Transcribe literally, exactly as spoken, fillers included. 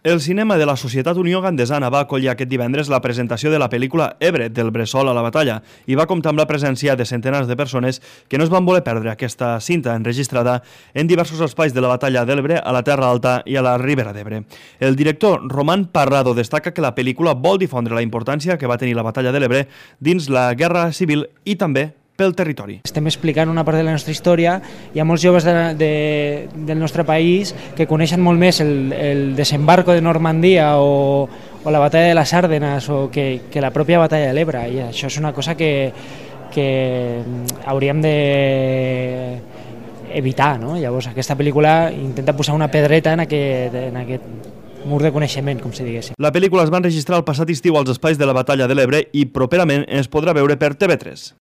El cinema de la Societat Unió Gandesana va acollir aquest divendres la presentació de la pel·lícula Ebre, del bressol a la batalla, i va comptar amb la presència de centenars de persones que no es van voler perdre aquesta cinta enregistrada en diversos espais de la batalla de l'Ebre, a la Terra Alta i a la Ribera d'Ebre. El director Román Parrado destaca que la pel·lícula vol difondre la importància que va tenir la batalla de l'Ebre dins la Guerra Civil i també pel territori. Estem explicant una part de la nostra història. Hi ha molts joves de, de, del nostre país que coneixen molt més el, el desembarco de Normandia o, o la batalla de les Ardenes o que, que la pròpia batalla de l'Ebre, i això és una cosa que, que hauríem de evitar, no? Llavors aquesta pel·lícula intenta posar una pedreta en aquest, en aquest mur de coneixement, com si diguéssim. La pel·lícula es va enregistrar el passat estiu als espais de la batalla de l'Ebre i properament es podrà veure per T V tres.